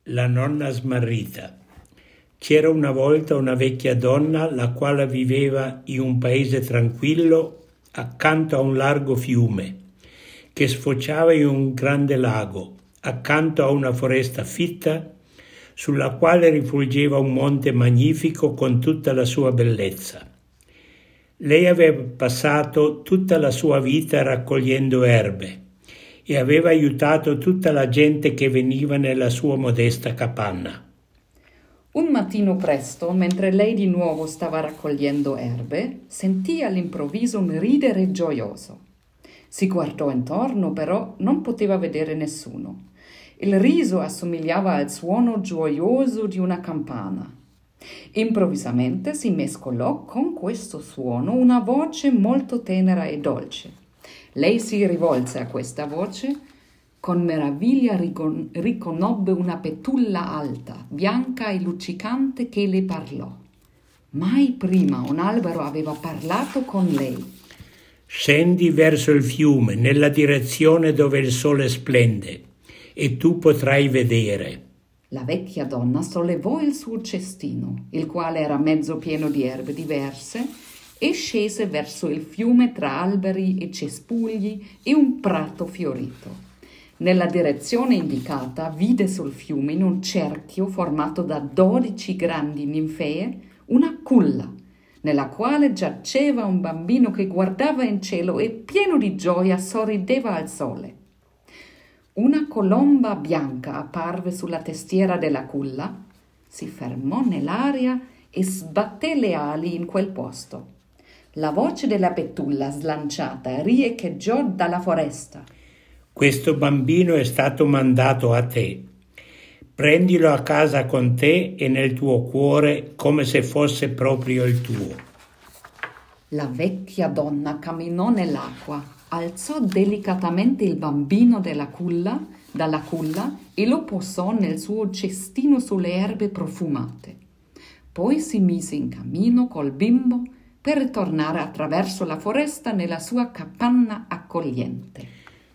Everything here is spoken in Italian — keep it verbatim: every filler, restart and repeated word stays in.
La nonna smarrita. C'era una volta una vecchia donna la quale viveva in un paese tranquillo accanto a un largo fiume che sfociava in un grande lago, accanto a una foresta fitta sulla quale rifulgeva un monte magnifico con tutta la sua bellezza. Lei aveva passato tutta la sua vita raccogliendo erbe e aveva aiutato tutta la gente che veniva nella sua modesta capanna. Un mattino presto, mentre lei di nuovo stava raccogliendo erbe, sentì all'improvviso un ridere gioioso. Si guardò intorno, però non poteva vedere nessuno. Il riso assomigliava al suono gioioso di una campana. Improvvisamente si mescolò con questo suono una voce molto tenera e dolce. Lei si rivolse a questa voce. Con meraviglia ricon- riconobbe una betulla alta, bianca e luccicante che le parlò. Mai prima un albero aveva parlato con lei. Scendi verso il fiume, nella direzione dove il sole splende, e tu potrai vedere. La vecchia donna sollevò il suo cestino, il quale era mezzo pieno di erbe diverse, e scese verso il fiume tra alberi e cespugli e un prato fiorito. Nella direzione indicata vide sul fiume, in un cerchio formato da dodici grandi ninfee, una culla, nella quale giaceva un bambino che guardava in cielo e pieno di gioia sorrideva al sole. Una colomba bianca apparve sulla testiera della culla, si fermò nell'aria e sbatté le ali in quel posto. La voce della betulla slanciata riecheggiò dalla foresta. Questo bambino è stato mandato a te. Prendilo a casa con te e nel tuo cuore come se fosse proprio il tuo. La vecchia donna camminò nell'acqua, alzò delicatamente il bambino della culla, dalla culla e lo posò nel suo cestino sulle erbe profumate. Poi si mise in cammino col bimbo per ritornare attraverso la foresta nella sua capanna accogliente.